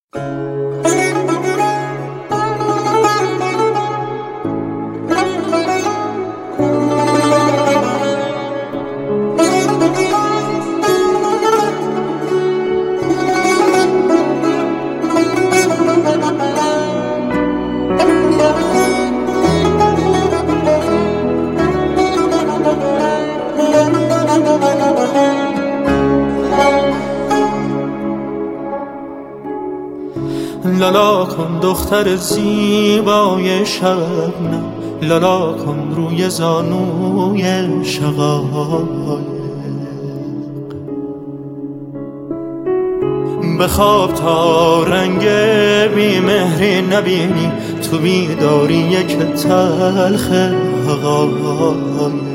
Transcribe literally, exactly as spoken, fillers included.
لالا کن دختر زیبای شبنم، لالا کن روی زانوی شقایق. بخواب تا رنگ بیمهری نبینی، تو بیداری یک تلخ حقایق.